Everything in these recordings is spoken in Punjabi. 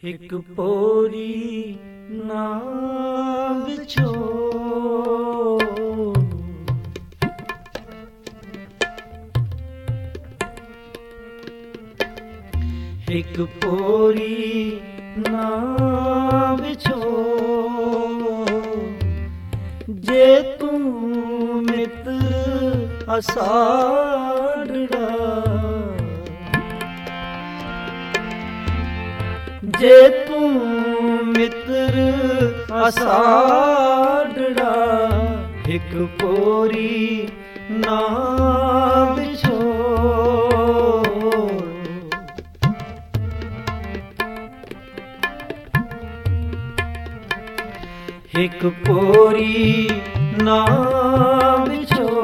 ਇੱਕ ਪੋਰੀ ਨਾ ਵਿਛੋ ਇੱਕ ਪੋਰੀ ਨਾ ਵਿਛੋ ਜੇ ਤੂੰ ਮਿੱਤਰ ਅਸਾੜੜਾ ਜੇ ਤੂੰ ਮਿੱਤਰ ਅਸਾੜੜਾ ਇੱਕ ਪੋਰੀ ਨਾ ਵਿਛੋ ਇੱਕ ਪੋਰੀ ਨਾ ਵਿਛੋ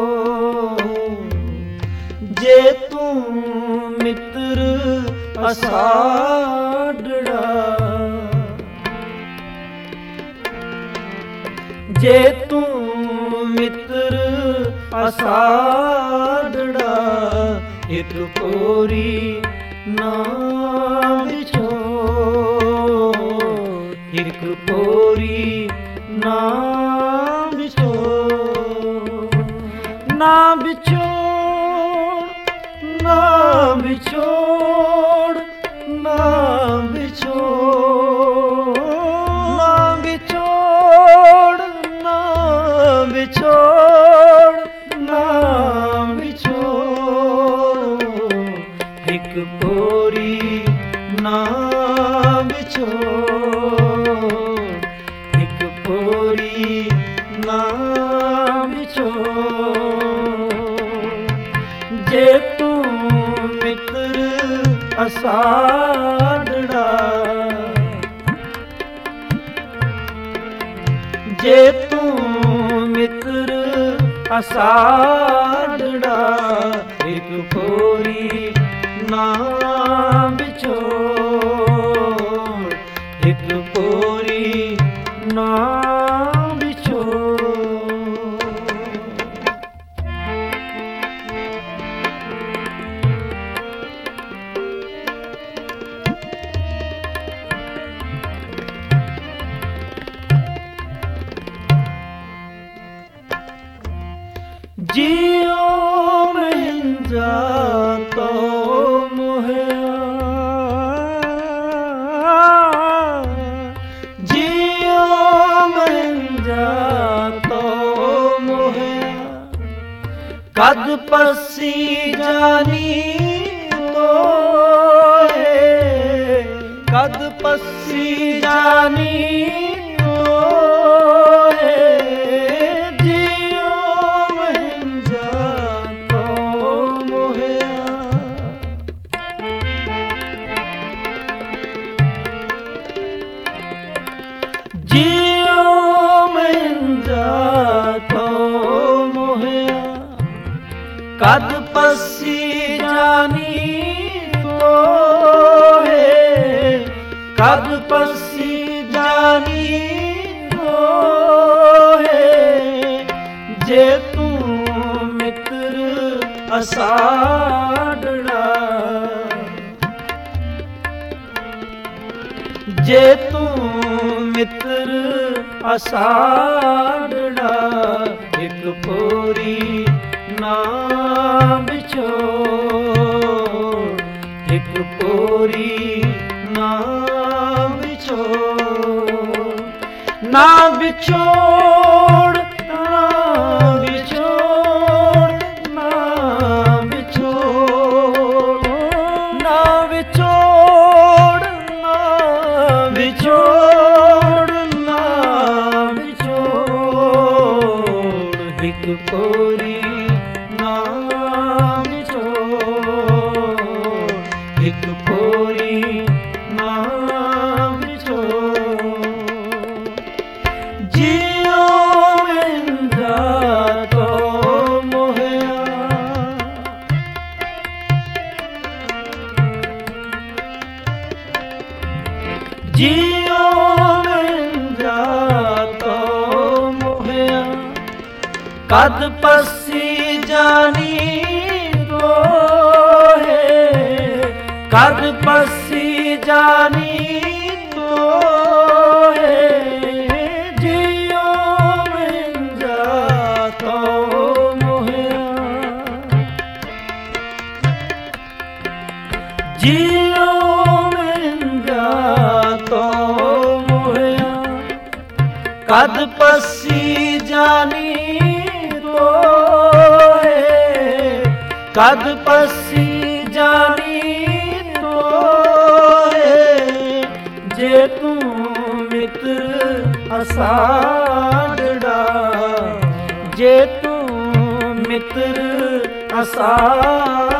ਜੇ ਤੂੰ ਮਿੱਤਰ ਅਸਾੜੜਾ ਜੇ ਤੂੰ ਮਿੱਤਰ ਅਸਾੜੜਾ ਇੱਕ ਪੋਰੀ ਨਾ ਵਿਛੋ ਇੱਕ ਪੋਰੀ ਨਾ ਵਿਛੋੜ ਨਾ ਵਿਛੋੜ ਨਾ ਵਿਛੋੜ ਨਾ ਵਿਛੋੜ ਨਾ ਵਿਛੋੜ ਨਾ ਵਿਛੋੜ ਨਾ ਵਿਛੋੜ ਇੱਕ ਪੋਰੀ ਨਾ ਵਿਛੋੜ ਇੱਕ ਪੋਰੀ ਨਾ ਵਿਛੋੜ ਜੇ ਤੂੰ ਮਿੱਤਰ ਅਸਾੜੜਾ ਜੇ ਤੂੰ ਮਿੱਤਰ ਅਸਾੜੜਾ ਇੱਕ ਪੋਰੀ ਨਾ ਵਿਛੋੜ ਇੱਕ ਪੋਰੀ ਨਾ ਵਿਛੋੜ ਜਿਉ ਮਹਿੰਜਾ ਤੋ ਮੋਹਿਆ ਜਿਉ ਮਹਿੰਜਾ ਤੋ ਮੋਹਿਆ ਕਦ ਪਸੀ ਜਾਨੀ ਤੋਏ ਕਦ ਪਸੀ ਜਾਨੀ ਜਿਉ ਮਹਿੰਜਾ ਤੋ ਮੋਹਿਆ ਕਦ ਪਸੀ ਜਾਨੀ ਤੋਏ ਕਦ ਪਸੀ ਜਾਨੀ ਤੋਏ ਜੇ ਤੂੰ ਮਿੱਤਰ ਅਸਾੜੜਾ ਜੇ ਤੂੰ ਮਿੱਤਰ ਅਸਾੜੜਾ ਇੱਕ ਪੋਰੀ ਨਾ ਵਿਛੋੜ ਇੱਕ ਪੋਰੀ ਨਾ ਵਿਛੋੜ ਨਾ ਵਿਛੋੜ ਨਾ ਵਿਛੋੜ ਨਾ ਵਿਛੋੜ ਨਾ ਵਿਛੋੜ ਨਾ ਵਿਛੋੜ ਨਾ ਵਿਛੋੜ ਇੱਕ ਪੋਰੀ ਨਾ ਵਿਛੋੜ ਇੱਕ ਪੋਰੀ ਨਾ ਵਿਛੋੜ ਜਿਉ ਮਹਿੰਜਾ ਤੋ ਮੋਹਿਆ ਜਿਉ ਮਹਿੰਜਾ ਤੋ ਮੋਹਿਆ ਕਦ ਪਸੀ ਜਾਨੀ ਤੋਏ ਕਦ ਪਸੀ ਜਾਨੀ ਕਦ ਪਸੀ ਜਾਨੀ ਤੋਏ, ਕਦ ਪਸੀ ਜਾਨੀ ਤੋਏ, ਜੇ ਤੂੰ ਮਿੱਤਰ ਅਸਾੜੜਾ, ਜੇ ਤੂੰ ਮਿੱਤਰ ਅਸਾੜੜਾ।